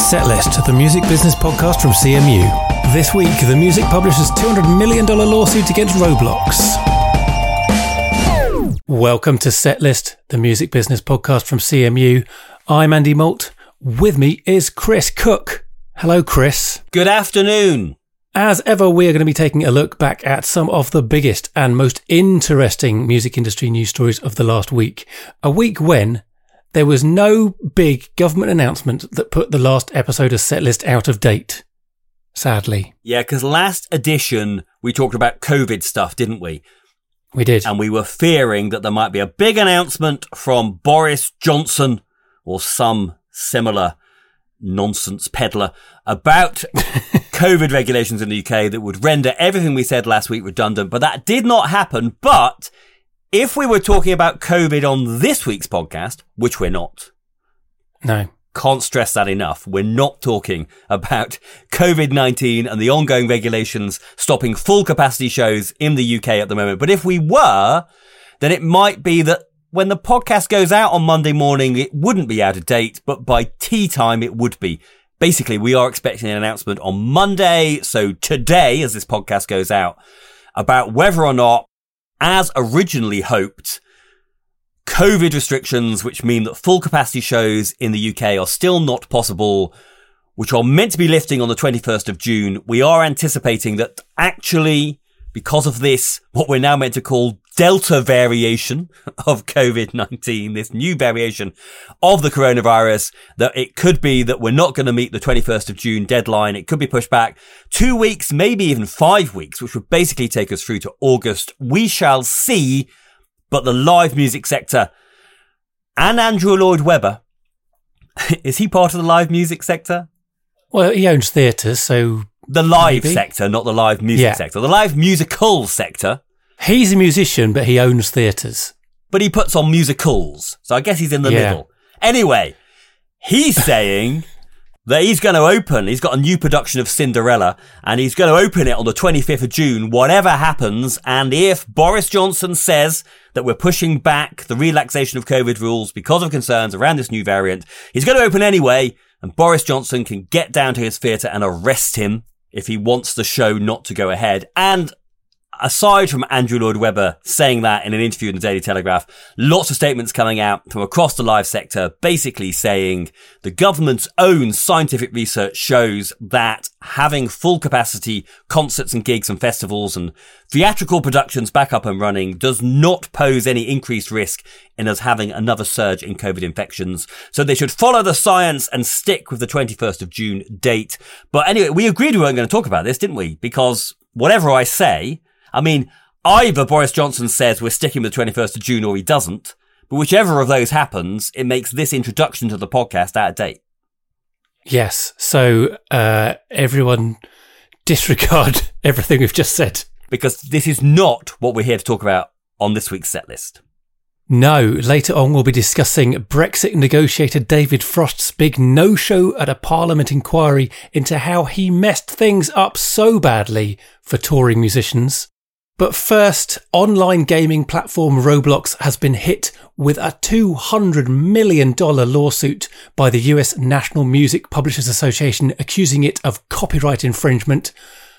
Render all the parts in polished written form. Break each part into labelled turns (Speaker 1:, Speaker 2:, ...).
Speaker 1: Setlist, the music business podcast from CMU. This week, the music publisher's $200 million lawsuit against Roblox. Welcome to Setlist, the music business podcast from CMU. I'm Andy Malt. With me is Chris Cook. Hello, Chris.
Speaker 2: Good afternoon.
Speaker 1: As ever, we are going to be taking a look back at some of the biggest and most interesting music industry news stories of the last week. A week when there was no big government announcement that put the last episode of Setlist out of date. Sadly.
Speaker 2: Yeah, because last edition, we talked about COVID stuff, didn't we?
Speaker 1: We did.
Speaker 2: And we were fearing that there might be a big announcement from Boris Johnson or some similar nonsense peddler about COVID regulations in the UK that would render everything we said last week redundant. But that did not happen. But if we were talking about COVID on this week's podcast, which we're not.
Speaker 1: No.
Speaker 2: Can't stress that enough. We're not talking about COVID-19 and the ongoing regulations stopping full capacity shows in the UK at the moment. But if we were, then it might be that when the podcast goes out on Monday morning, it wouldn't be out of date, but by tea time, it would be. Basically, we are expecting an announcement on Monday, so today, as this podcast goes out, about whether or not, as originally hoped, COVID restrictions, which mean that full capacity shows in the UK are still not possible, which are meant to be lifting on the 21st of June. We are anticipating that actually, because of this, what we're now meant to call Delta variation of COVID-19, this new variation of the coronavirus, that it could be that we're not going to meet the 21st of June deadline. It could be pushed back 2 weeks, maybe even 5 weeks, which would basically take us through to August. We shall see. But the live music sector and Andrew Lloyd Webber, is he part of the live music sector?
Speaker 1: Well, he owns theatres, so
Speaker 2: the live
Speaker 1: maybe.
Speaker 2: Sector, not the live music sector. The live musical sector.
Speaker 1: He's a musician, but he owns theatres.
Speaker 2: But he puts on musicals. So I guess he's in the middle. Anyway, he's saying that he's going to open, he's got a new production of Cinderella, and he's going to open it on the 25th of June, whatever happens. And if Boris Johnson says that we're pushing back the relaxation of COVID rules because of concerns around this new variant, he's going to open anyway, and Boris Johnson can get down to his theatre and arrest him if he wants the show not to go ahead. And aside from Andrew Lloyd Webber saying that in an interview in the Daily Telegraph, lots of statements coming out from across the live sector, basically saying the government's own scientific research shows that having full capacity concerts and gigs and festivals and theatrical productions back up and running does not pose any increased risk in us having another surge in COVID infections. So they should follow the science and stick with the 21st of June date. But anyway, we agreed we weren't going to talk about this, didn't we? Because whatever I say, I mean, either Boris Johnson says we're sticking with the 21st of June or he doesn't, but whichever of those happens, it makes this introduction to the podcast out of date.
Speaker 1: Yes, so everyone disregard everything we've just said.
Speaker 2: Because this is not what we're here to talk about on this week's set list.
Speaker 1: No, later on we'll be discussing Brexit negotiator David Frost's big no-show at a Parliament inquiry into how he messed things up so badly for touring musicians. But first, online gaming platform Roblox has been hit with a $200 million lawsuit by the US National Music Publishers Association accusing it of copyright infringement.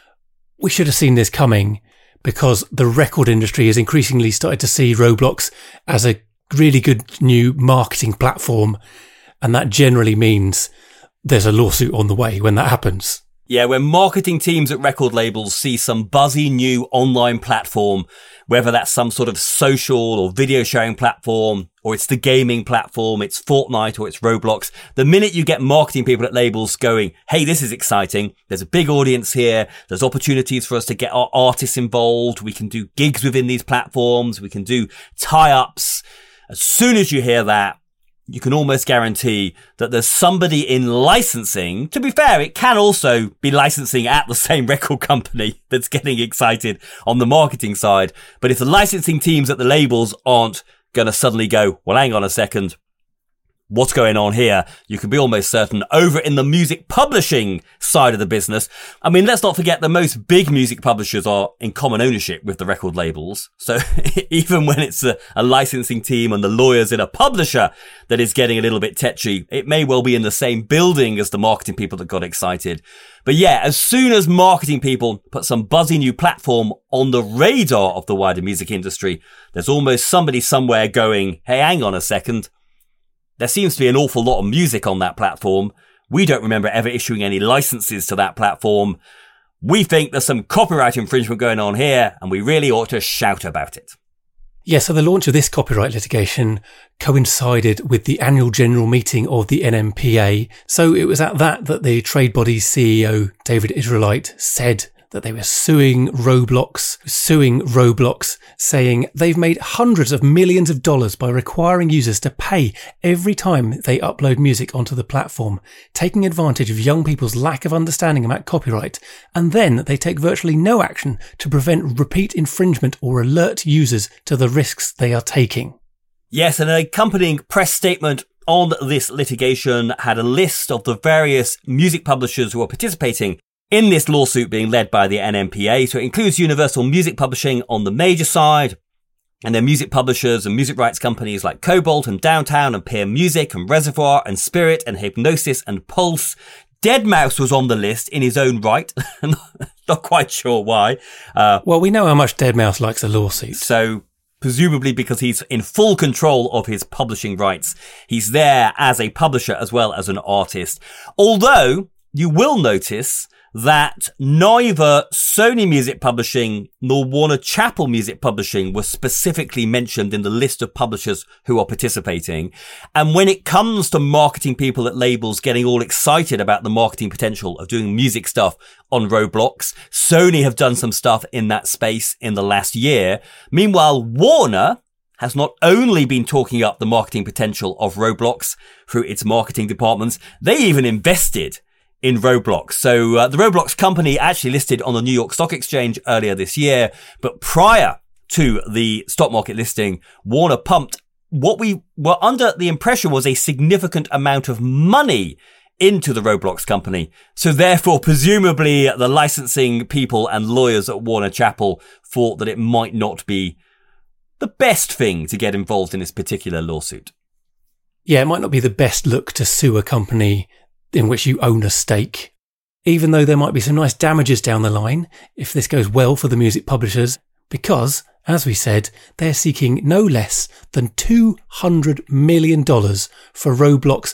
Speaker 1: We should have seen this coming because the record industry has increasingly started to see Roblox as a really good new marketing platform, and that generally means there's a lawsuit on the way when that happens.
Speaker 2: Yeah, when marketing teams at record labels see some buzzy new online platform, whether that's some sort of social or video sharing platform, or it's the gaming platform, it's Fortnite or it's Roblox, the minute you get marketing people at labels going, hey, this is exciting, there's a big audience here, there's opportunities for us to get our artists involved, we can do gigs within these platforms, we can do tie-ups. As soon as you hear that, you can almost guarantee that there's somebody in licensing. To be fair, it can also be licensing at the same record company that's getting excited on the marketing side. But if the licensing teams at the labels aren't going to suddenly go, well, hang on a second, what's going on here, you can be almost certain over in the music publishing side of the business. I mean, let's not forget the most big music publishers are in common ownership with the record labels. So even when it's a licensing team and the lawyers in a publisher that is getting a little bit tetchy, it may well be in the same building as the marketing people that got excited. But yeah, as soon as marketing people put some buzzy new platform on the radar of the wider music industry, there's almost somebody somewhere going, hey, hang on a second. There seems to be an awful lot of music on that platform. We don't remember ever issuing any licenses to that platform. We think there's some copyright infringement going on here, and we really ought to shout about it.
Speaker 1: Yeah, so the launch of this copyright litigation coincided with the annual general meeting of the NMPA. So it was at that the trade body's CEO, David Israelite, said that they were suing Roblox, saying they've made hundreds of millions of dollars by requiring users to pay every time they upload music onto the platform, taking advantage of young people's lack of understanding about copyright, and then they take virtually no action to prevent repeat infringement or alert users to the risks they are taking.
Speaker 2: Yes, and an accompanying press statement on this litigation had a list of the various music publishers who are participating in this lawsuit being led by the NMPA. So it includes Universal Music Publishing on the major side, and their music publishers and music rights companies like Cobalt and Downtown and Peer Music and Reservoir and Spirit and Hypnosis and Pulse. Deadmau5 was on the list in his own right. Not quite sure why.
Speaker 1: Well, we know how much Deadmau5 likes a lawsuit.
Speaker 2: So presumably because he's in full control of his publishing rights. He's there as a publisher as well as an artist. Although you will notice that neither Sony Music Publishing nor Warner Chappell Music Publishing were specifically mentioned in the list of publishers who are participating. And when it comes to marketing people at labels getting all excited about the marketing potential of doing music stuff on Roblox, Sony have done some stuff in that space in the last year. Meanwhile, Warner has not only been talking up the marketing potential of Roblox through its marketing departments, they even invested in Roblox. So the Roblox company actually listed on the New York Stock Exchange earlier this year, but prior to the stock market listing, Warner pumped what we were under the impression was a significant amount of money into the Roblox company. So therefore, presumably the licensing people and lawyers at Warner Chappell thought that it might not be the best thing to get involved in this particular lawsuit.
Speaker 1: Yeah, it might not be the best look to sue a company in which you own a stake, even though there might be some nice damages down the line if this goes well for the music publishers, because, as we said, they're seeking no less than $200 million for Roblox's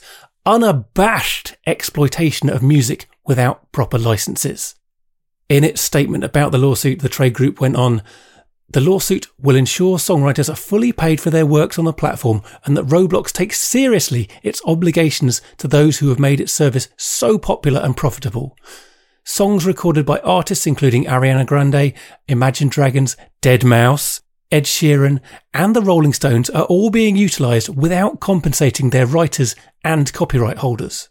Speaker 1: unabashed exploitation of music without proper licenses. In its statement about the lawsuit, the trade group went on, "The lawsuit will ensure songwriters are fully paid for their works on the platform and that Roblox takes seriously its obligations to those who have made its service so popular and profitable. Songs recorded by artists including Ariana Grande, Imagine Dragons, Deadmau5, Ed Sheeran and the Rolling Stones are all being utilised without compensating their writers and copyright holders."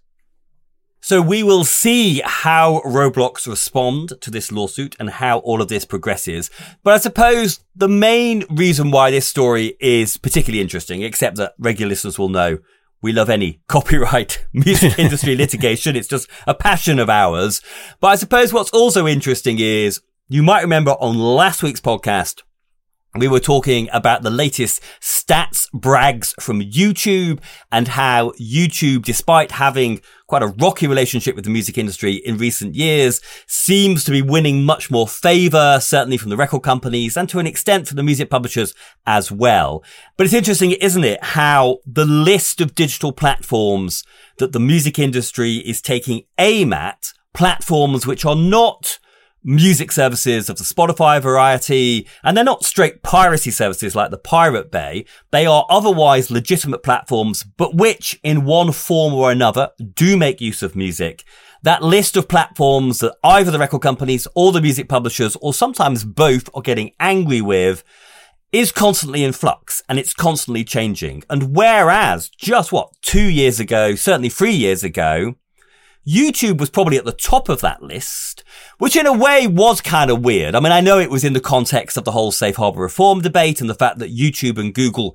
Speaker 2: So we will see how Roblox respond to this lawsuit and how all of this progresses. But I suppose the main reason why this story is particularly interesting, except that regular listeners will know we love any copyright music industry litigation. It's just a passion of ours. But I suppose what's also interesting is you might remember on last week's podcast, we were talking about the latest stats brags from YouTube and how YouTube, despite having quite a rocky relationship with the music industry in recent years, seems to be winning much more favor, certainly from the record companies and to an extent from the music publishers as well. But it's interesting, isn't it, how the list of digital platforms that the music industry is taking aim at, platforms which are not music services of the Spotify variety, and they're not straight piracy services like the Pirate Bay. They are otherwise legitimate platforms, but which in one form or another do make use of music. That list of platforms that either the record companies or the music publishers, or sometimes both, are getting angry with is constantly in flux and it's constantly changing. And whereas just 2 years ago, certainly 3 years ago, YouTube was probably at the top of that list, which in a way was kind of weird. I mean, I know it was in the context of the whole safe harbor reform debate and the fact that YouTube and Google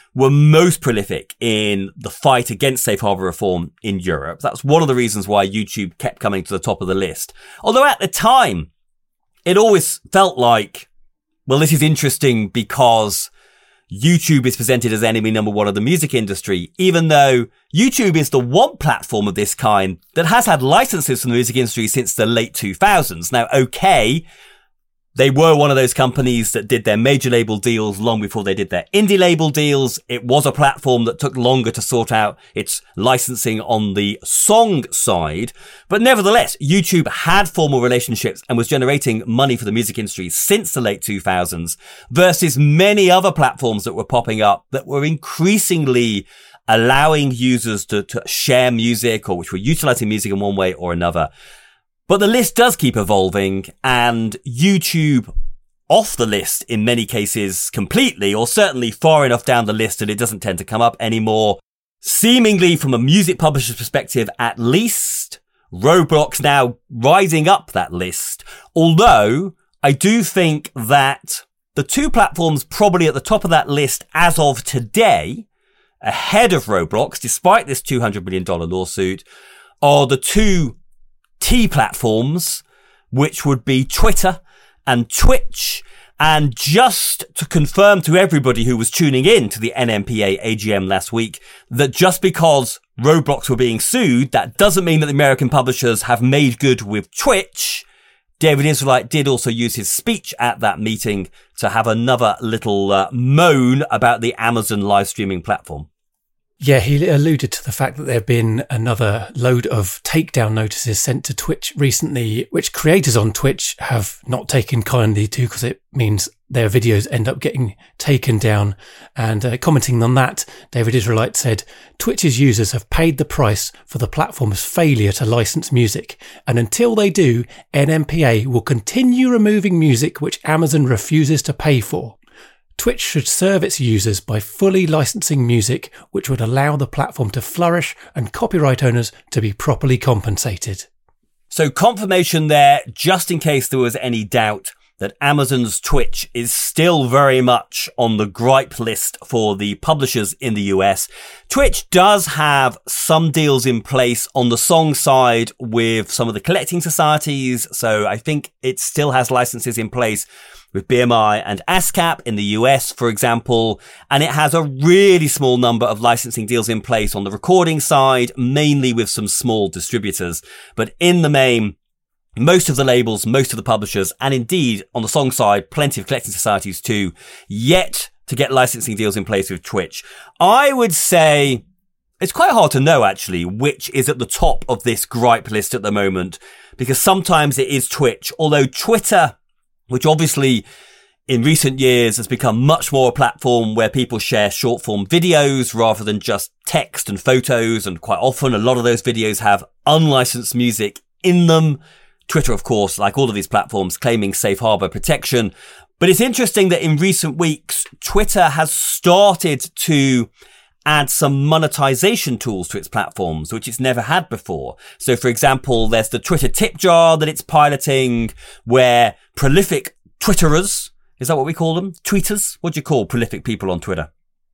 Speaker 2: were most prolific in the fight against safe harbor reform in Europe. That's one of the reasons why YouTube kept coming to the top of the list. Although at the time, it always felt like, well, this is interesting because YouTube is presented as enemy number one of the music industry, even though YouTube is the one platform of this kind that has had licenses from the music industry since the late 2000s. Now, okay, they were one of those companies that did their major label deals long before they did their indie label deals. It was a platform that took longer to sort out its licensing on the song side. But nevertheless, YouTube had formal relationships and was generating money for the music industry since the late 2000s versus many other platforms that were popping up that were increasingly allowing users to share music or which were utilizing music in one way or another. But the list does keep evolving, and YouTube off the list in many cases completely, or certainly far enough down the list that it doesn't tend to come up anymore. Seemingly from a music publisher's perspective, at least, Roblox now rising up that list. Although I do think that the two platforms probably at the top of that list as of today, ahead of Roblox, despite this $200 million lawsuit, are the two T platforms, which would be Twitter and Twitch. And just to confirm to everybody who was tuning in to the NMPA AGM last week, that just because Roblox were being sued, that doesn't mean that the American publishers have made good with Twitch. David Israelite did also use his speech at that meeting to have another little moan about the Amazon live streaming platform.
Speaker 1: Yeah, he alluded to the fact that there have been another load of takedown notices sent to Twitch recently, which creators on Twitch have not taken kindly to because it means their videos end up getting taken down. And commenting on that, David Israelite said, Twitch's users have paid the price for the platform's failure to license music. And until they do, NMPA will continue removing music which Amazon refuses to pay for. Twitch should serve its users by fully licensing music, which would allow the platform to flourish and copyright owners to be properly compensated.
Speaker 2: So confirmation there, just in case there was any doubt, that Amazon's Twitch is still very much on the gripe list for the publishers in the US. Twitch does have some deals in place on the song side with some of the collecting societies, so I think it still has licenses in place with BMI and ASCAP in the US, for example, and it has a really small number of licensing deals in place on the recording side, mainly with some small distributors. But in the main, most of the labels, most of the publishers, and indeed on the song side, plenty of collecting societies too, yet to get licensing deals in place with Twitch. I would say it's quite hard to know actually which is at the top of this gripe list at the moment, because sometimes it is Twitch, although Twitter, which obviously in recent years has become much more a platform where people share short form videos rather than just text and photos. And quite often a lot of those videos have unlicensed music in them. Twitter, of course, like all of these platforms, claiming safe harbor protection. But it's interesting that in recent weeks, Twitter has started to add some monetization tools to its platforms, which it's never had before. So, for example, there's the Twitter tip jar that it's piloting where prolific Twitterers, is that what we call them? Tweeters? What do you call prolific people on Twitter?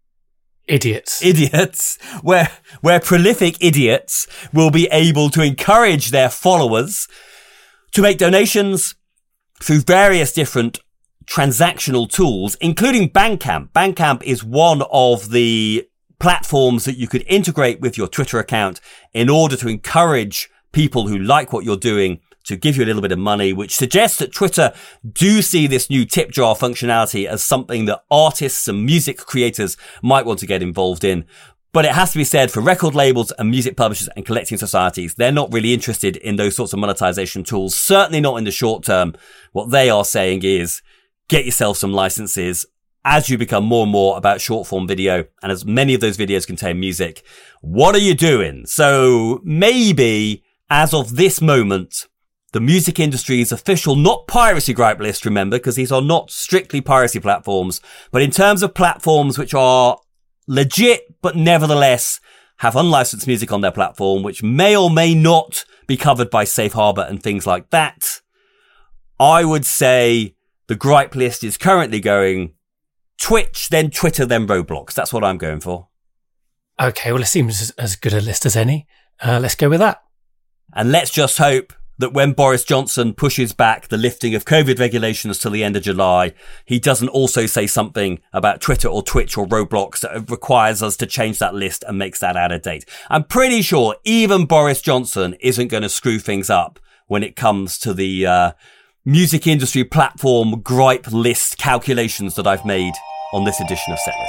Speaker 1: Idiots.
Speaker 2: Where prolific idiots will be able to encourage their followers to make donations through various different transactional tools, including Bandcamp. Bandcamp is one of the platforms that you could integrate with your Twitter account in order to encourage people who like what you're doing to give you a little bit of money, which suggests that Twitter do see this new tip jar functionality as something that artists and music creators might want to get involved in. But it has to be said, for record labels and music publishers and collecting societies, they're not really interested in those sorts of monetization tools, certainly not in the short term. What they are saying is, get yourself some licenses as you become more and more about short form video, and as many of those videos contain music. What are you doing? So maybe, as of this moment, the music industry's official, not piracy gripe list, remember, because these are not strictly piracy platforms, but in terms of platforms which are legit, but nevertheless have unlicensed music on their platform, which may or may not be covered by safe harbor and things like that, I would say the gripe list is currently going Twitch, then Twitter, then Roblox. That's what I'm going for.
Speaker 1: Okay, well, it seems as good a list as any. Let's go with that.
Speaker 2: And let's just hope that when Boris Johnson pushes back the lifting of COVID regulations till the end of July, he doesn't also say something about Twitter or Twitch or Roblox that requires us to change that list and makes that out of date. I'm pretty sure even Boris Johnson isn't going to screw things up when it comes to the music industry platform gripe list calculations that I've made on this edition of Setlist.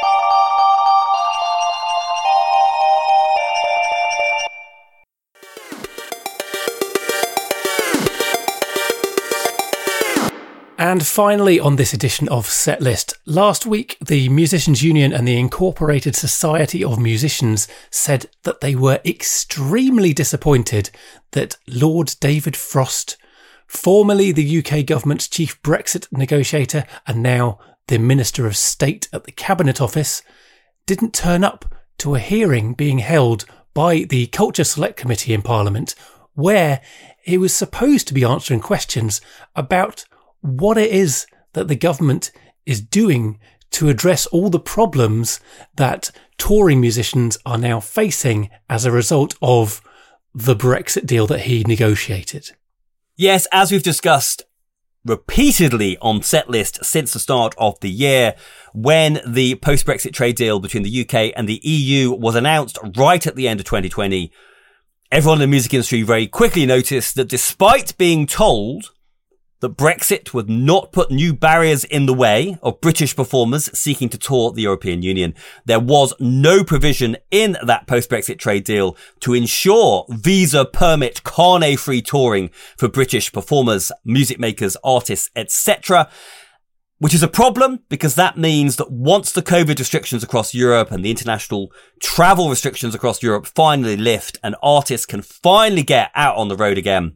Speaker 1: And finally, on this edition of Setlist, last week the Musicians' Union and the Incorporated Society of Musicians said that they were extremely disappointed that Lord David Frost, formerly the UK government's chief Brexit negotiator and now the Minister of State at the Cabinet Office, didn't turn up to a hearing being held by the Culture Select Committee in Parliament, where he was supposed to be answering questions about what it is that the government is doing to address all the problems that touring musicians are now facing as a result of the Brexit deal that he negotiated.
Speaker 2: Yes, as we've discussed repeatedly on Setlist since the start of the year, when the post-Brexit trade deal between the UK and the EU was announced right at the end of 2020, everyone in the music industry very quickly noticed that despite being told that Brexit would not put new barriers in the way of British performers seeking to tour the European Union, there was no provision in that post-Brexit trade deal to ensure visa, permit, carnet-free touring for British performers, music makers, artists, etc., which is a problem because that means that once the COVID restrictions across Europe and the international travel restrictions across Europe finally lift and artists can finally get out on the road again,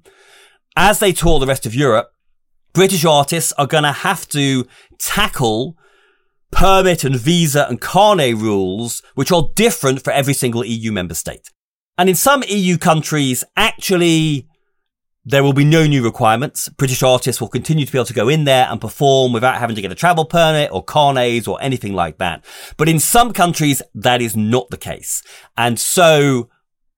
Speaker 2: as they tour the rest of Europe, British artists are going to have to tackle permit and visa and carnet rules, which are different for every single EU member state. And in some EU countries, actually, there will be no new requirements. British artists will continue to be able to go in there and perform without having to get a travel permit or carnets or anything like that. But in some countries, that is not the case. And so,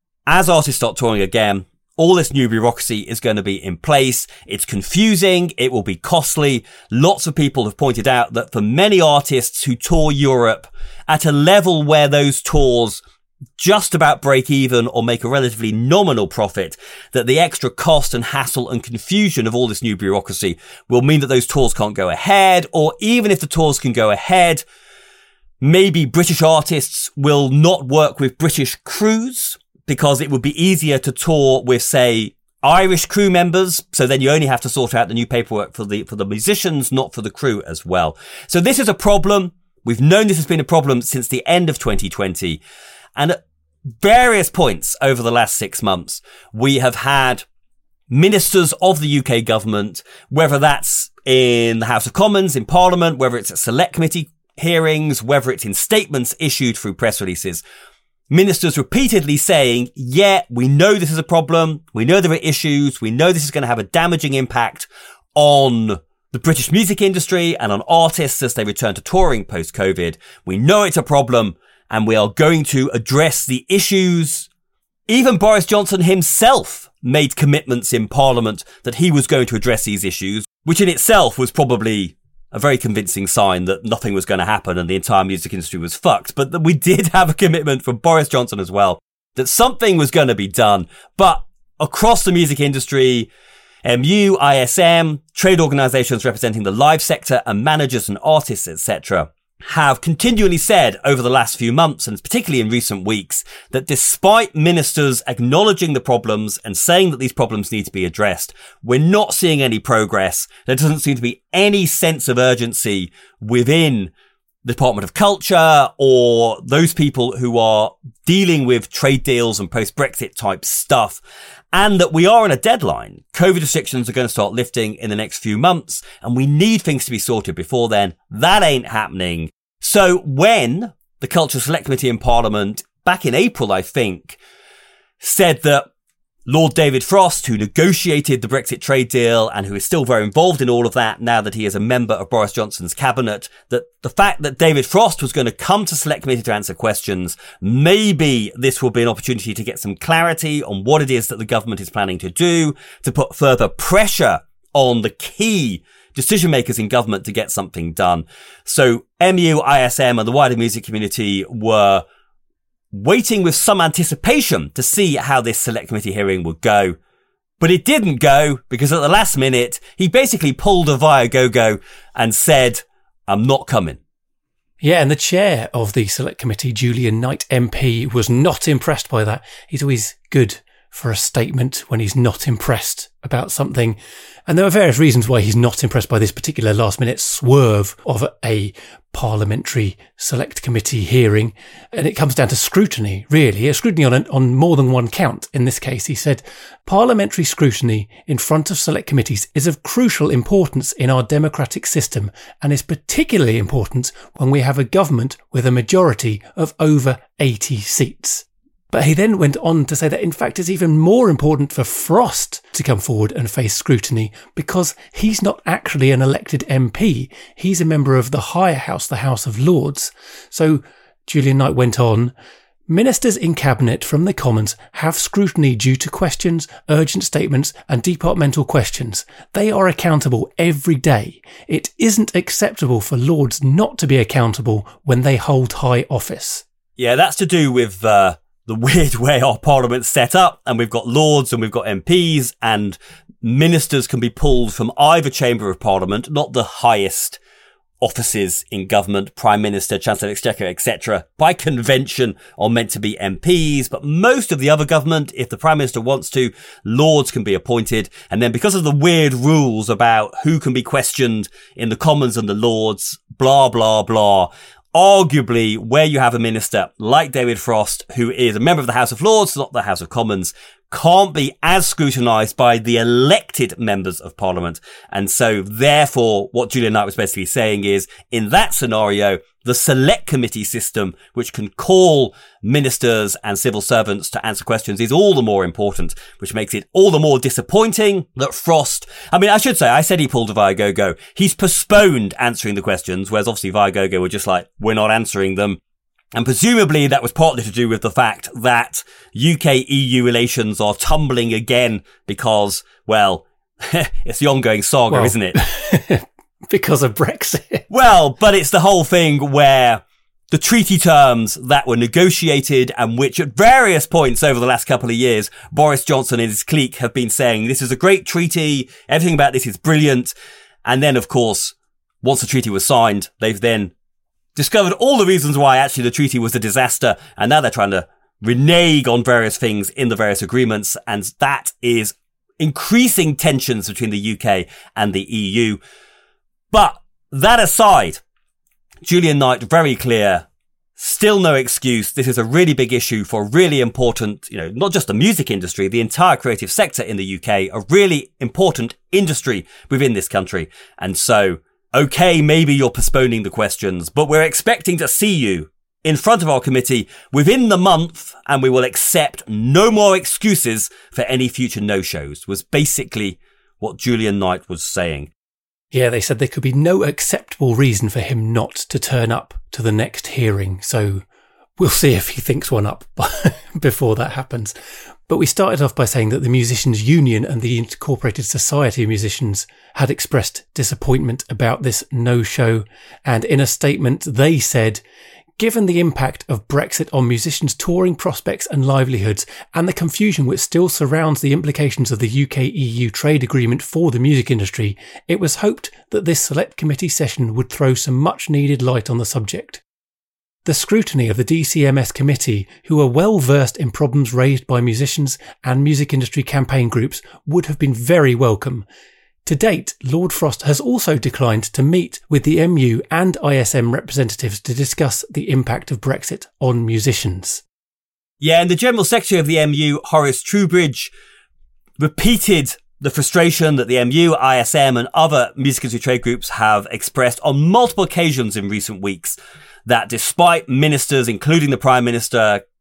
Speaker 2: as artists start touring again, all this new bureaucracy is going to be in place. It's confusing. It will be costly. Lots of people have pointed out that for many artists who tour Europe at a level where those tours just about break even or make a relatively nominal profit, that the extra cost and hassle and confusion of all this new bureaucracy will mean that those tours can't go ahead, or even if the tours can go ahead, maybe British artists will not work with British crews, because it would be easier to tour with, say, Irish crew members. So then you only have to sort out the new paperwork for the musicians, not for the crew as well. So this is a problem. We've known this has been a problem since the end of 2020. And at various points over the last 6 months, we have had ministers of the UK government, whether that's in the House of Commons, in Parliament, whether it's at select committee hearings, whether it's in statements issued through press releases, ministers repeatedly saying, yeah, we know this is a problem. We know there are issues. We know this is going to have a damaging impact on the British music industry and on artists as they return to touring post-COVID. We know it's a problem and we are going to address the issues. Even Boris Johnson himself made commitments in Parliament that he was going to address these issues, which in itself was probably a very convincing sign that nothing was going to happen and the entire music industry was fucked. But that we did have a commitment from Boris Johnson as well that something was going to be done. But across the music industry, MU, ISM, trade organisations representing the live sector and managers and artists, etc., have continually said over the last few months, and particularly in recent weeks, that despite ministers acknowledging the problems and saying that these problems need to be addressed, we're not seeing any progress. There doesn't seem to be any sense of urgency within the Department of Culture or those people who are dealing with trade deals and post-Brexit type stuff, and that we are on a deadline. COVID restrictions are going to start lifting in the next few months, and we need things to be sorted before then. That ain't happening. So when the Culture Select Committee in Parliament, back in April, I think, said that Lord David Frost, who negotiated the Brexit trade deal and who is still very involved in all of that now that he is a member of Boris Johnson's cabinet, that the fact that David Frost was going to come to Select Committee to answer questions, maybe this will be an opportunity to get some clarity on what it is that the government is planning to do, to put further pressure on the key decision makers in government to get something done. So MU, ISM and the wider music community were waiting with some anticipation to see how this Select Committee hearing would go. But it didn't go because at the last minute, he basically pulled a Viagogo and said, I'm not coming.
Speaker 1: Yeah, and the chair of the Select Committee, Julian Knight MP, was not impressed by that. He's always good for a statement when he's not impressed about something. And there are various reasons why he's not impressed by this particular last-minute swerve of a parliamentary Select Committee hearing. And it comes down to scrutiny, really. A scrutiny on more than one count. In this case, he said, parliamentary scrutiny in front of Select Committees is of crucial importance in our democratic system and is particularly important when we have a government with a majority of over 80 seats. But he then went on to say that, in fact, it's even more important for Frost to come forward and face scrutiny because he's not actually an elected MP. He's a member of the higher house, the House of Lords. So Julian Knight went on, ministers in Cabinet from the Commons have scrutiny due to questions, urgent statements and departmental questions. They are accountable every day. It isn't acceptable for Lords not to be accountable when they hold high office.
Speaker 2: Yeah, that's to do with the weird way our parliament's set up, and we've got Lords and we've got MPs, and ministers can be pulled from either chamber of parliament, not the highest offices in government, Prime Minister, Chancellor of Exchequer, etc. By convention are meant to be MPs, but most of the other government, if the Prime Minister wants to, Lords can be appointed. And then because of the weird rules about who can be questioned in the Commons and the Lords, blah, blah, blah, arguably, where you have a minister like David Frost, who is a member of the House of Lords, not the House of Commons, can't be as scrutinised by the elected members of Parliament. And so, therefore, what Julian Knight was basically saying is, in that scenario, the Select Committee system, which can call ministers and civil servants to answer questions, is all the more important, which makes it all the more disappointing that Frost, I should say, I said he pulled a Viagogo. He's postponed answering the questions, whereas obviously Viagogo were just like, we're not answering them. And presumably that was partly to do with the fact that UK-EU relations are tumbling again because, well, it's the ongoing saga, isn't it?
Speaker 1: Because of Brexit.
Speaker 2: Well, but it's the whole thing where the treaty terms that were negotiated and which at various points over the last couple of years, Boris Johnson and his clique have been saying, this is a great treaty, everything about this is brilliant. And then, of course, once the treaty was signed, they've then discovered all the reasons why actually the treaty was a disaster, and now they're trying to renege on various things in the various agreements, and that is increasing tensions between the UK and the EU. But that aside, Julian Knight, very clear, still no excuse. This is a really big issue for really important, not just the music industry, the entire creative sector in the UK, a really important industry within this country. And so, okay, maybe you're postponing the questions, but we're expecting to see you in front of our committee within the month, and we will accept no more excuses for any future no-shows, was basically what Julian Knight was saying.
Speaker 1: Yeah, they said there could be no acceptable reason for him not to turn up to the next hearing, so we'll see if he thinks one up before that happens. But we started off by saying that the Musicians' Union and the Incorporated Society of Musicians had expressed disappointment about this no-show, and in a statement they said, given the impact of Brexit on musicians' touring prospects and livelihoods, and the confusion which still surrounds the implications of the UK-EU trade agreement for the music industry, it was hoped that this Select Committee session would throw some much-needed light on the subject. The scrutiny of the DCMS committee, who are well versed in problems raised by musicians and music industry campaign groups, would have been very welcome. To date, Lord Frost has also declined to meet with the MU and ISM representatives to discuss the impact of Brexit on musicians.
Speaker 2: Yeah, and the General Secretary of the MU, Horace Trubridge, repeated the frustration that the MU, ISM and other music industry trade groups have expressed on multiple occasions in recent weeks, that despite ministers, including the Prime Minister,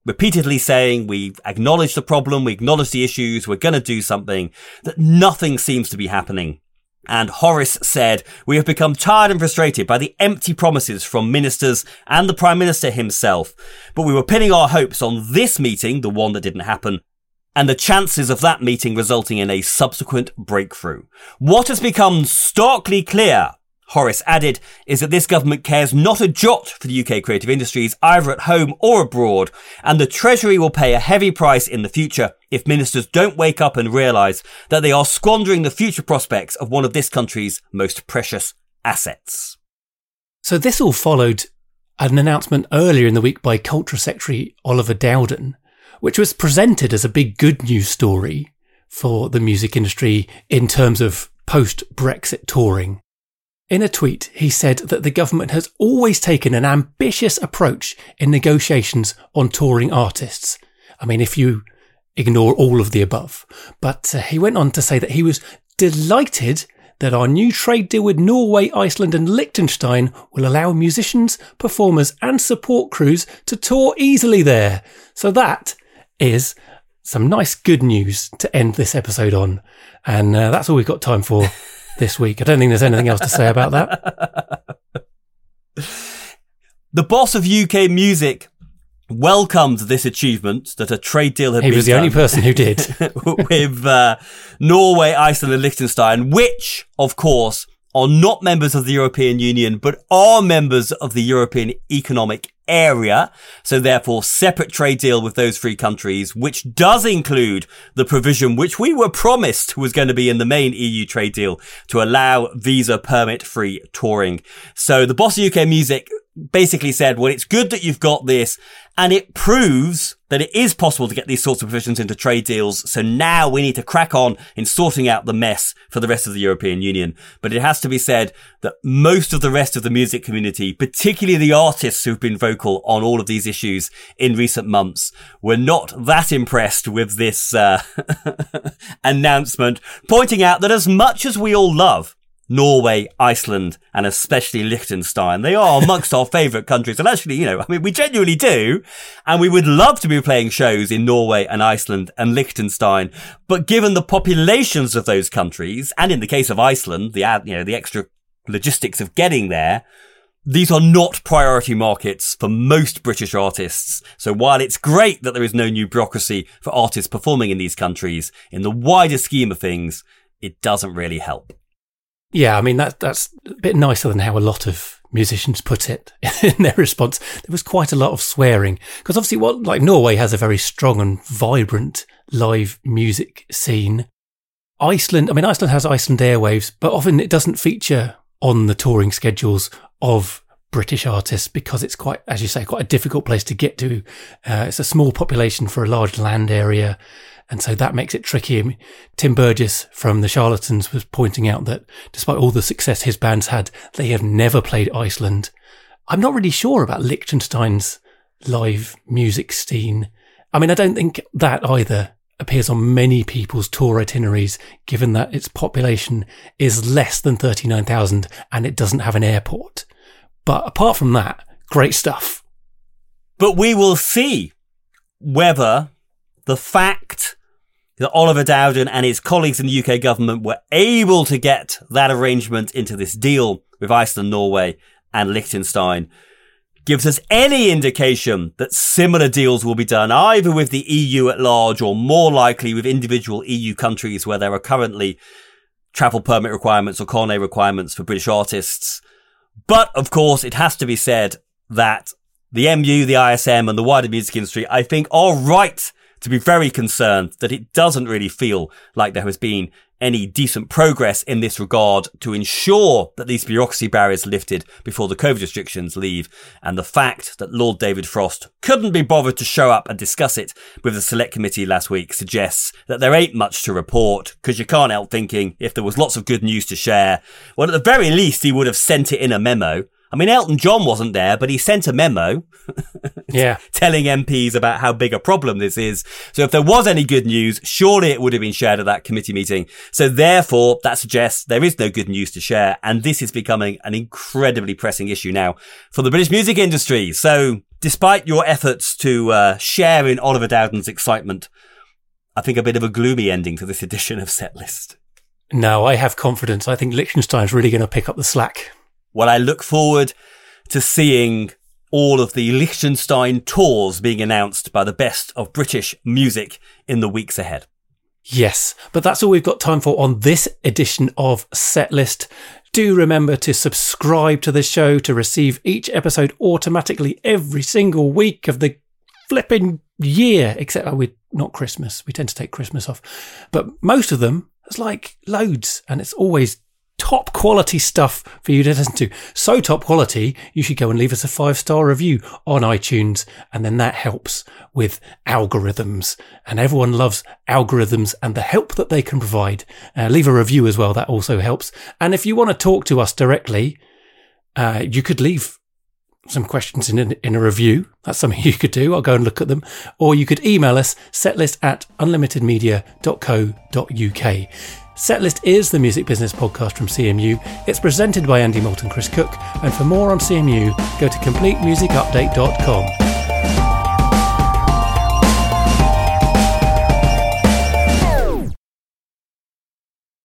Speaker 2: repeatedly saying, we've acknowledged the problem, we acknowledge the issues, we're going to do something, that nothing seems to be happening. And Horace said, we have become tired and frustrated by the empty promises from ministers and the Prime Minister himself. But we were pinning our hopes on this meeting, the one that didn't happen, and the chances of that meeting resulting in a subsequent breakthrough. What has become starkly clear, Horace added, is that this government cares not a jot for the UK creative industries, either at home or abroad, and the Treasury will pay a heavy price in the future if ministers don't wake up and realise that they are squandering the future prospects of one of this country's most precious assets.
Speaker 1: So this all followed an announcement earlier in the week by Culture Secretary Oliver Dowden, which was presented as a big good news story for the music industry in terms of post-Brexit touring. In a tweet, he said that the government has always taken an ambitious approach in negotiations on touring artists. I mean, if you ignore all of the above. But he went on to say that he was delighted that our new trade deal with Norway, Iceland and Liechtenstein will allow musicians, performers and support crews to tour easily there. So that is some nice good news to end this episode on. And that's all we've got time for this week. I don't think there's anything else to say about that.
Speaker 2: The boss of UK music welcomed this achievement that a trade deal had been done.
Speaker 1: He was the only person who did.
Speaker 2: With Norway, Iceland and Liechtenstein, which, of course, are not members of the European Union, but are members of the European Economic Area. So therefore, separate trade deal with those three countries, which does include the provision which we were promised was going to be in the main EU trade deal to allow visa permit-free touring. So the boss of UK music basically said, well, it's good that you've got this, and it proves that it is possible to get these sorts of provisions into trade deals. So now we need to crack on in sorting out the mess for the rest of the European Union. But it has to be said that most of the rest of the music community, particularly the artists who've been vocal on all of these issues in recent months, were not that impressed with this announcement, pointing out that as much as we all love Norway, Iceland, and especially Liechtenstein, they are amongst our favourite countries. And actually, we genuinely do. And we would love to be playing shows in Norway and Iceland and Liechtenstein. But given the populations of those countries, and in the case of Iceland, the extra logistics of getting there, these are not priority markets for most British artists. So while it's great that there is no new bureaucracy for artists performing in these countries, in the wider scheme of things, it doesn't really help.
Speaker 1: Yeah, I mean, that's a bit nicer than how a lot of musicians put it in their response. There was quite a lot of swearing because obviously Norway has a very strong and vibrant live music scene. Iceland has Iceland Airwaves, but often it doesn't feature on the touring schedules of British artists because it's quite, as you say, quite a difficult place to get to. It's a small population for a large land area. And so that makes it tricky. Tim Burgess from The Charlatans was pointing out that despite all the success his band's had, they have never played Iceland. I'm not really sure about Liechtenstein's live music scene. I mean, I don't think that either appears on many people's tour itineraries, given that its population is less than 39,000 and it doesn't have an airport. But apart from that, great stuff.
Speaker 2: But we will see whether the fact that Oliver Dowden and his colleagues in the UK government were able to get that arrangement into this deal with Iceland, Norway and Liechtenstein gives us any indication that similar deals will be done either with the EU at large or more likely with individual EU countries where there are currently travel permit requirements or carnet requirements for British artists. But of course, it has to be said that the MU, the ISM and the wider music industry, I think, are right to be very concerned that it doesn't really feel like there has been any decent progress in this regard to ensure that these bureaucracy barriers are lifted before the COVID restrictions leave. And the fact that Lord David Frost couldn't be bothered to show up and discuss it with the select committee last week suggests that there ain't much to report, because you can't help thinking if there was lots of good news to share, well, at the very least, he would have sent it in a memo. I mean, Elton John wasn't there, but he sent a memo telling MPs about how big a problem this is. So if there was any good news, surely it would have been shared at that committee meeting. So therefore, that suggests there is no good news to share. And this is becoming an incredibly pressing issue now for the British music industry. So despite your efforts to share in Oliver Dowden's excitement, I think a bit of a gloomy ending to this edition of Setlist.
Speaker 1: No, I have confidence. I think Liechtenstein's really going to pick up the slack.
Speaker 2: Well, I look forward to seeing all of the Liechtenstein tours being announced by the best of British music in the weeks ahead.
Speaker 1: Yes, but that's all we've got time for on this edition of Setlist. Do remember to subscribe to the show to receive each episode automatically every single week of the flipping year, except we're not Christmas. We tend to take Christmas off. But most of them, it's like loads, and it's always top quality stuff for you to listen to. So top quality, you should go and leave us a 5-star review on iTunes, and then that helps with algorithms. And everyone loves algorithms and the help that they can provide. Leave a review as well, that also helps. And if you want to talk to us directly, you could leave some questions in a review. That's something you could do. I'll go and look at them. Or you could email us, setlist@unlimitedmedia.co.uk. Setlist is the music business podcast from CMU. It's presented by Andy Moulton, Chris Cook. And for more on CMU, go to completemusicupdate.com.